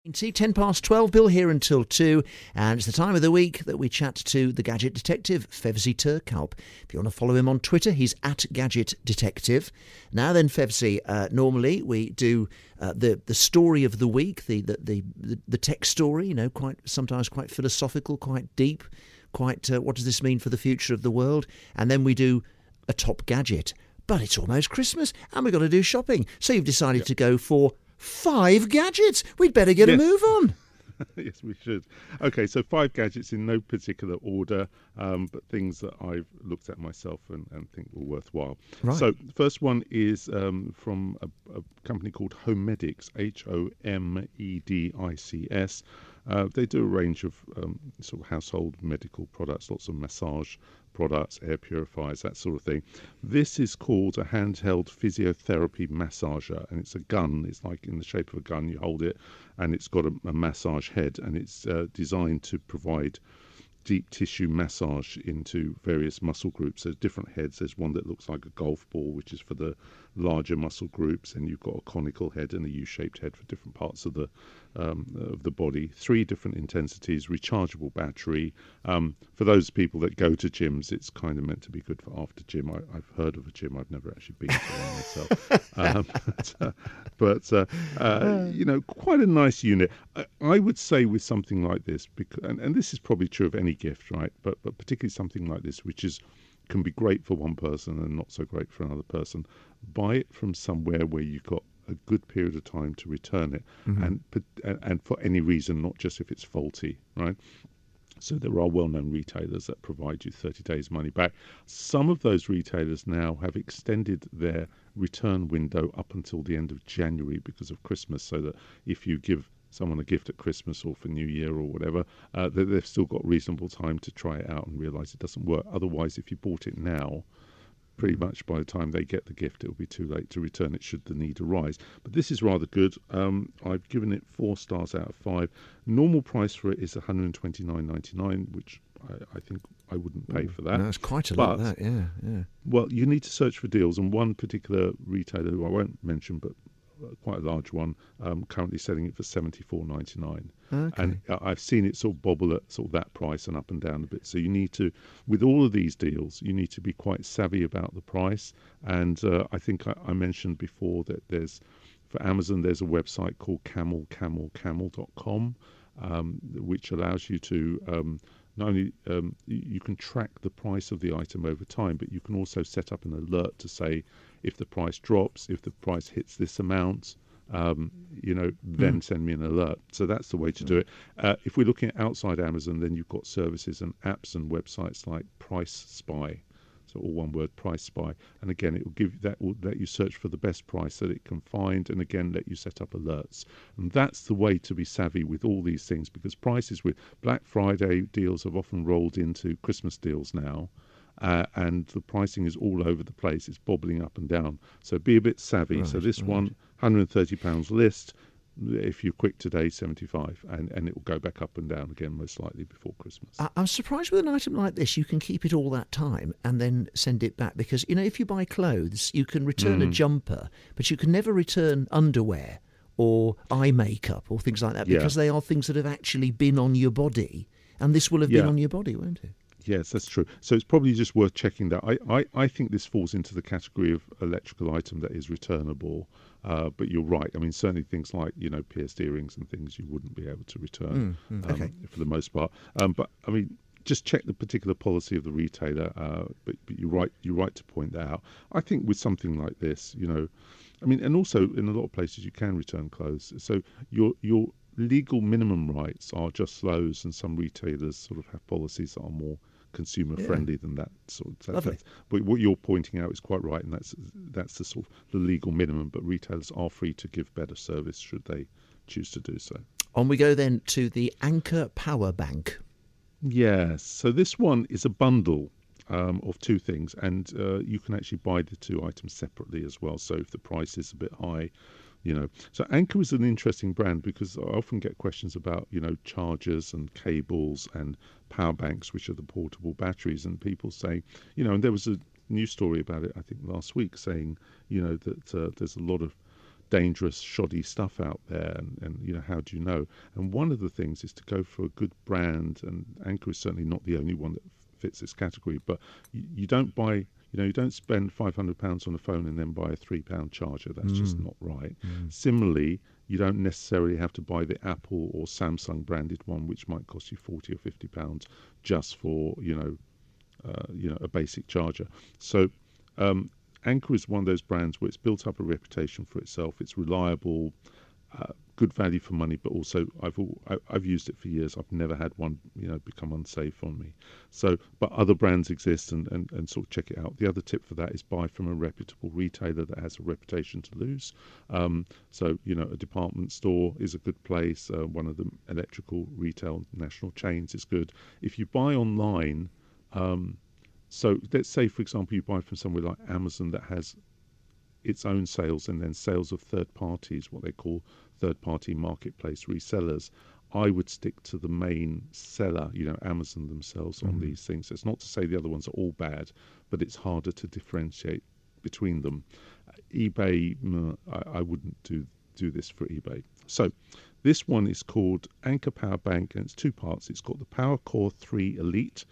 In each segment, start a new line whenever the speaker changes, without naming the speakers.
10 past 12, Bill here until 2, and it's the time of the week that we chat to the Gadget Detective, Fevzi Turkalp. If you want to follow him on Twitter, he's at Gadget Detective. Now then, Fevzi, normally we do the story of the week, the tech story, you know, sometimes quite philosophical, quite deep, quite what does this mean for the future of the world? And then we do a top gadget. But it's almost Christmas, and we've got to do shopping. So you've decided to go for 5 gadgets. We'd better get a move on.
Yes, we should. Okay, so 5 gadgets in no particular order, but things that I've looked at myself and think were worthwhile.
Right.
So the first one is from a company called Homedics, Homedics. They do a range of sort of household medical products, lots of massage products, air purifiers, that sort of thing. This is called a handheld physiotherapy massager, and it's a gun. It's like in the shape of a gun. You hold it, and it's got a massage head, and it's designed to provide deep tissue massage into various muscle groups. There's different heads. There's one that looks like a golf ball, which is for the larger muscle groups, and you've got a conical head and a U-shaped head for different parts of the body. 3 different intensities, rechargeable battery. For those people that go to gyms, it's kind of meant to be good for after gym. I've heard of a gym. I've never actually been to one myself. You know, quite a nice unit. I would say with something like this, because, and this is probably true of any gift, right? But particularly something like this, which can be great for one person and not so great for another person. Buy it from somewhere where you've got a good period of time to return it, and for any reason, not just if it's faulty, right? So there are well-known retailers that provide you 30 days money back. Some of those retailers now have extended their return window up until the end of January because of Christmas, so that if you give someone a gift at Christmas or for New Year or whatever, they've still got reasonable time to try it out and realise it doesn't work. Otherwise, if you bought it now, pretty much by the time they get the gift, it'll be too late to return it should the need arise. But this is rather good. I've given it 4 stars out of 5. Normal price for it is $129.99, which I think I wouldn't pay for that.
No, it's quite a lot, that, yeah.
Well, you need to search for deals, and one particular retailer who I won't mention, but quite a large one, currently selling it for $74.99.
Okay.
And I've seen it sort of bobble at sort of that price and up and down a bit. So you need to, with all of these deals, you need to be quite savvy about the price. And I think I mentioned before that for Amazon, there's a website called camel.com, which allows you to not only you can track the price of the item over time, but you can also set up an alert to say if the price drops, if the price hits this amount, then send me an alert. So that's the way to do it. If we're looking at outside Amazon, then you've got services and apps and websites like Price Spy. So all one word, Price Spy. And again, it will let you search for the best price that it can find, and again, let you set up alerts. And that's the way to be savvy with all these things, because prices with Black Friday deals have often rolled into Christmas deals now. And the pricing is all over the place. It's bobbling up and down. So be a bit savvy.
Right,
so this one, £130 list. If you're quick today, 75, and it will go back up and down again most likely before Christmas.
I'm surprised with an item like this, you can keep it all that time and then send it back. Because, you know, if you buy clothes, you can return a jumper, but you can never return underwear or eye makeup or things like that, because they are things that have actually been on your body. And this will have been on your body, won't it?
Yes, that's true. So it's probably just worth checking that. I think this falls into the category of electrical item that is returnable. But you're right. I mean, certainly things like, pierced earrings and things you wouldn't be able to return for the most part. But I mean, just check the particular policy of the retailer. But you're right to point that out. I think with something like this, I mean, and also in a lot of places you can return clothes. So your legal minimum rights are just those, and some retailers sort of have policies that are more consumer friendly than that sort of
Lovely.
But what you're pointing out is quite right, and that's the sort of the legal minimum, but retailers are free to give better service should they choose to do so.
On we go then to the Anker Power Bank.
Yes, so this one is a bundle of 2 things, and you can actually buy the 2 items separately as well. So if the price is a bit high, So Anker is an interesting brand because I often get questions about, chargers and cables and power banks, which are the portable batteries. And people say, and there was a news story about it, I think last week, saying, that there's a lot of dangerous, shoddy stuff out there, and how do you know? And one of the things is to go for a good brand, and Anker is certainly not the only one that fits this category, but you don't buy, you don't spend £500 on a phone and then buy a £3 charger. That's just not right. Similarly, you don't necessarily have to buy the Apple or Samsung branded one, which might cost you £40 or £50 just for a basic charger. So Anker is one of those brands where it's built up a reputation for itself. It's reliable, good value for money, but also I've used it for years. I've never had one become unsafe on me. So, but other brands exist, and sort of check it out. The other tip for that is buy from a reputable retailer that has a reputation to lose. So a department store is a good place. One of the electrical retail national chains is good. If you buy online, so let's say, for example, you buy from somewhere like Amazon that has its own sales and then sales of third parties, what they call third-party marketplace resellers. I would stick to the main seller, Amazon themselves, on these things. It's not to say the other ones are all bad, but it's harder to differentiate between them. eBay, I wouldn't do this for eBay. So this one is called Anker Power Bank, and it's two parts. It's got the PowerCore 3 Elite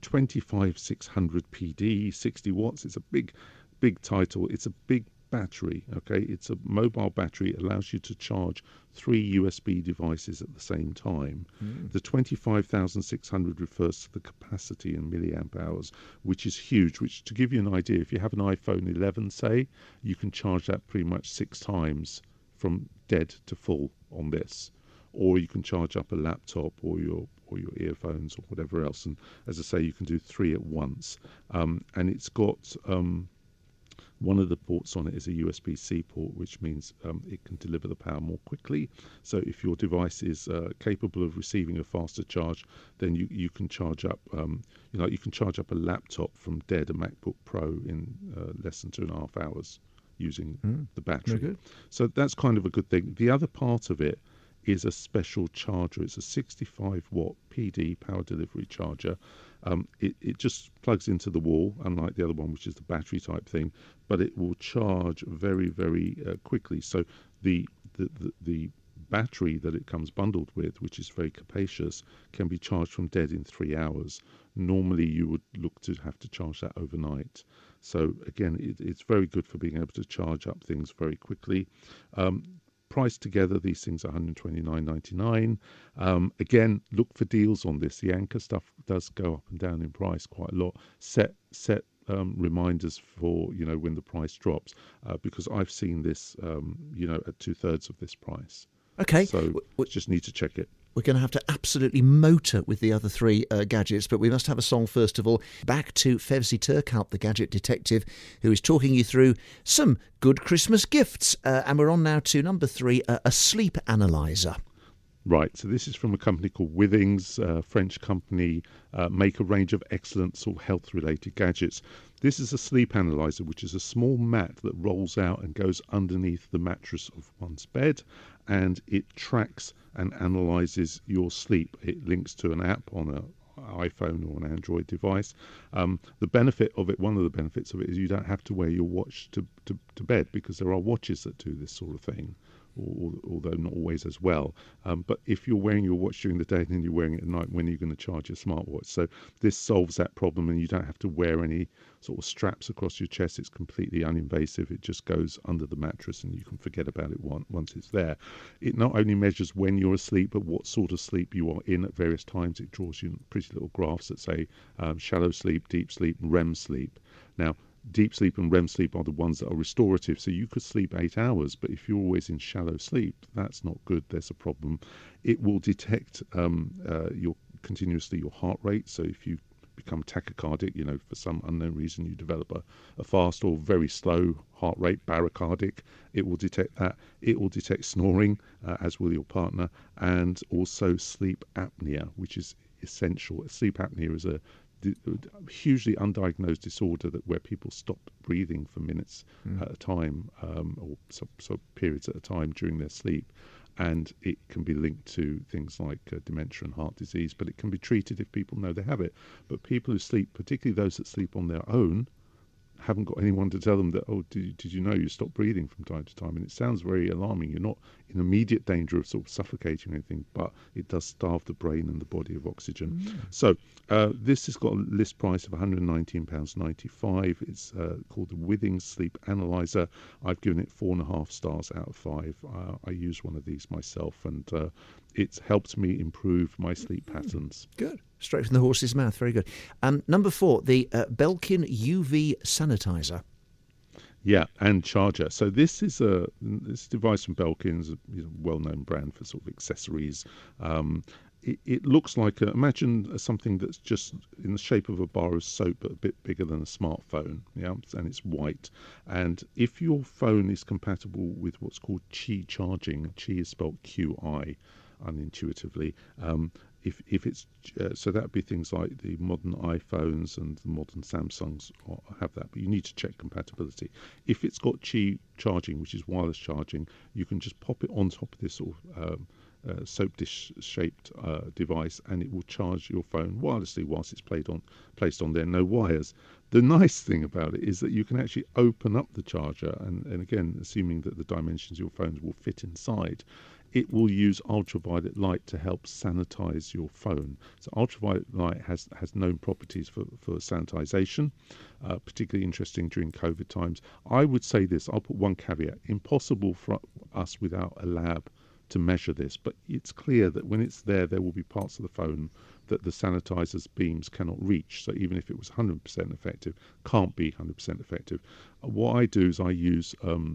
25600 PD, 60 watts. It's a big title. It's a big battery. Okay, it's a mobile battery. It allows you to charge 3 USB devices at the same time. The 25,600 refers to the capacity in milliamp hours, which is huge. Which, to give you an idea, if you have an iPhone 11, say, you can charge that pretty much 6 times from dead to full on this. Or you can charge up a laptop or your earphones or whatever else. And as I say, you can do 3 at once. And it's got one of the ports on it is a USB-C port, which means it can deliver the power more quickly. So if your device is capable of receiving a faster charge, then you can charge up, you can charge up a laptop from dead, a MacBook Pro, in less than 2.5 hours using the battery. Very good. So that's kind of a good thing. The other part of it is a special charger. It's a 65-watt PD power delivery charger. It just plugs into the wall, unlike the other one, which is the battery type thing, but it will charge very, very quickly. So the battery that it comes bundled with, which is very capacious, can be charged from dead in 3 hours. Normally you would look to have to charge that overnight. So again, it's very good for being able to charge up things very quickly. Priced together, these things are $129.99. Again, look for deals on this. The Anker stuff does go up and down in price quite a lot. Set reminders for when the price drops, because I've seen this at 2/3 of this price.
Okay,
so just need to check it.
We're going to have to absolutely motor with the other three gadgets, but we must have a song first of all. Back to Fevzi Turkalp, the gadget detective, who is talking you through some good Christmas gifts. And we're on now to number 3, a sleep analyzer.
Right, so this is from a company called Withings, a French company, make a range of excellent sort of health-related gadgets. This is a sleep analyzer, which is a small mat that rolls out and goes underneath the mattress of one's bed, and it tracks and analyzes your sleep. It links to an app on an iPhone or an Android device. The benefit of it, one of the benefits of it, is you don't have to wear your watch to bed, because there are watches that do this sort of thing, although not always as well. But if you're wearing your watch during the day and then you're wearing it at night, when are you going to charge your smartwatch? So this solves that problem, and you don't have to wear any sort of straps across your chest. It's completely uninvasive. It just goes under the mattress and you can forget about it once it's there. It not only measures when you're asleep, but what sort of sleep you are in at various times. It draws you pretty little graphs that say shallow sleep, deep sleep, REM sleep. Now, deep sleep and REM sleep are the ones that are restorative. So you could sleep 8 hours, but if you're always in shallow sleep, that's not good. There's a problem. It will detect continuously your heart rate. So if you become tachycardic, for some unknown reason you develop a fast or very slow heart rate, barocardic, it will detect that. It will detect snoring, as will your partner, and also sleep apnea, which is essential. Sleep apnea is a hugely undiagnosed disorder where people stop breathing for minutes at a time, or so periods at a time during their sleep, and it can be linked to things like dementia and heart disease, but it can be treated if people know they have it. But people who sleep, particularly those that sleep on their own, haven't got anyone to tell them that, oh, did you know you stop breathing from time to time? And it sounds very alarming. You're not in immediate danger of sort of suffocating or anything, but it does starve the brain and the body of oxygen. So this has got a list price of £119.95. It's called the Withings Sleep Analyzer. I've given it 4.5 stars out of 5. I use one of these myself, and it's helped me improve my sleep patterns.
Good. Straight from the horse's mouth. Very good. Number 4, the Belkin UV Sanitizer.
Yeah, and charger. So this is this device from Belkin, is a well-known brand for sort of accessories. It looks like imagine something that's just in the shape of a bar of soap, but a bit bigger than a smartphone. Yeah, and it's white. And if your phone is compatible with what's called Qi charging, Qi is spelled QI, unintuitively. If it's so, that'd be things like the modern iPhones and the modern Samsungs have that, but you need to check compatibility. If it's got Qi charging, which is wireless charging, you can just pop it on top of this sort of soap dish shaped device, and it will charge your phone wirelessly whilst it's placed on there. No wires. The nice thing about it is that you can actually open up the charger, and again, assuming that the dimensions of your phones will fit inside, it will use ultraviolet light to help sanitize your phone. So ultraviolet light has known properties for sanitization, particularly interesting during COVID times. I would say this, I'll put one caveat: impossible for us without a lab to measure this, but it's clear that when it's there will be parts of the phone that the sanitizer's beams cannot reach. So even if it was 100% effective, can't be 100% effective. What I do is I use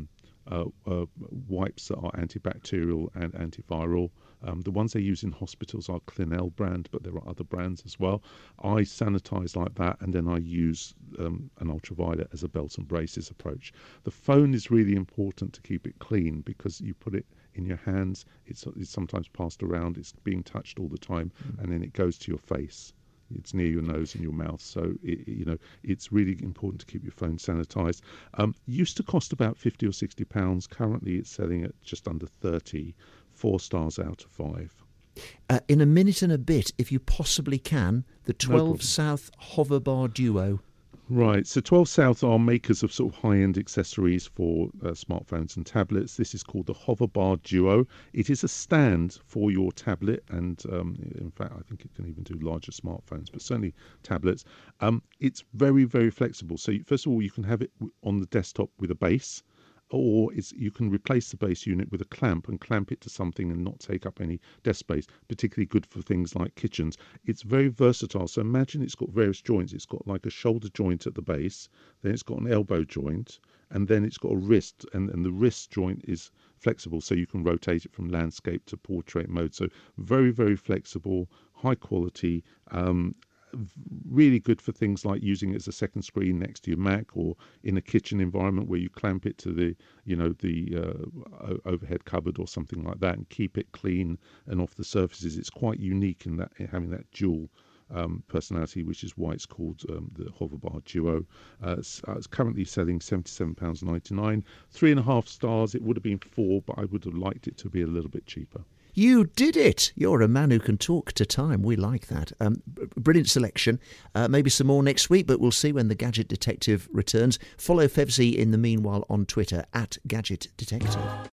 wipes that are antibacterial and antiviral. The ones they use in hospitals are Clinell brand, but there are other brands as well. I sanitize like that, and then I use an ultraviolet as a belt and braces approach. The phone is really important to keep it clean, because you put it in your hands, it's sometimes passed around, it's being touched all the time, and then it goes to your face. It's near your nose and your mouth, so it's really important to keep your phone sanitized. Used to cost about £50 or £60. Currently, it's selling at just under 30. 4 stars out of 5.
In a minute and a bit, if you possibly can, the 12 South Hoverbar Duo.
Right, so 12 South are makers of sort of high-end accessories for smartphones and tablets. This is called the Hoverbar Duo. It is a stand for your tablet, and in fact, I think it can even do larger smartphones, but certainly tablets. It's very, very flexible. So first of all, you can have it on the desktop with a base, or you can replace the base unit with a clamp and clamp it to something and not take up any desk space, particularly good for things like kitchens. It's very versatile. So imagine it's got various joints. It's got like a shoulder joint at the base, then it's got an elbow joint, and then it's got a wrist, and the wrist joint is flexible, so you can rotate it from landscape to portrait mode. So very, very flexible, high quality, really good for things like using it as a second screen next to your Mac, or in a kitchen environment where you clamp it to the overhead cupboard or something like that, and keep it clean and off the surfaces. It's quite unique in that having that dual personality, which is why it's called the Hoverbar Duo. It's currently selling £77.99. 3.5 stars. It would have been 4, but I would have liked it to be a little bit cheaper.
You did it! You're a man who can talk to time. We like that. Brilliant selection. Maybe some more next week, but we'll see when the Gadget Detective returns. Follow Fevzi in the meanwhile on Twitter @Gadget Detective.